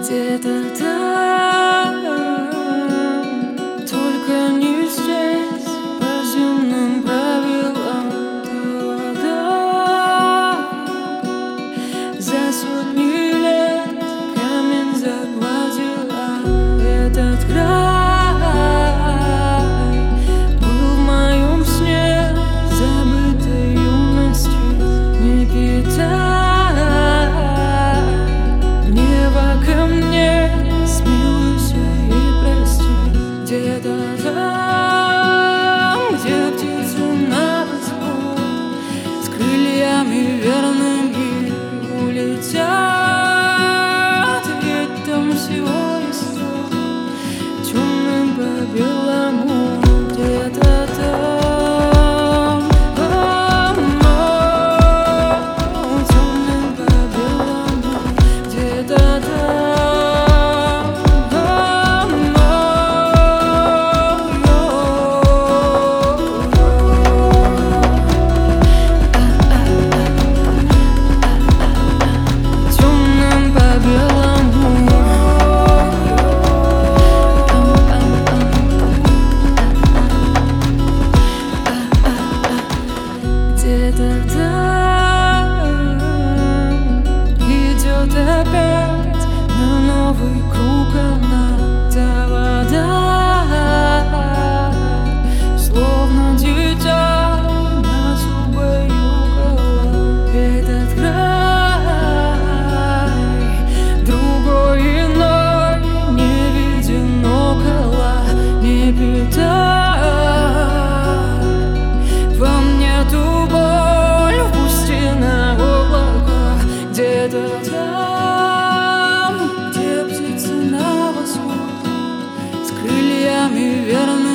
где-то там, только не здесь, по земным правилам. Вода за сотни лет камень загладила. Этот край был в моем сне забытой юности. Не питай гнева ко мне, смилуйся и прости. Где-то там, где птицы на восход с крыльями верными улетят, ведь там всего есть темным по белому. Где-то там, темным по белому. Где-то где-то там идет опять на новый круг она, та вода, словно дитя на зубы югала. Этот край другой иной не виден около. Не питай во мне ту боль, впусти на облака. Где-то там, где птицы на восход с крыльями верно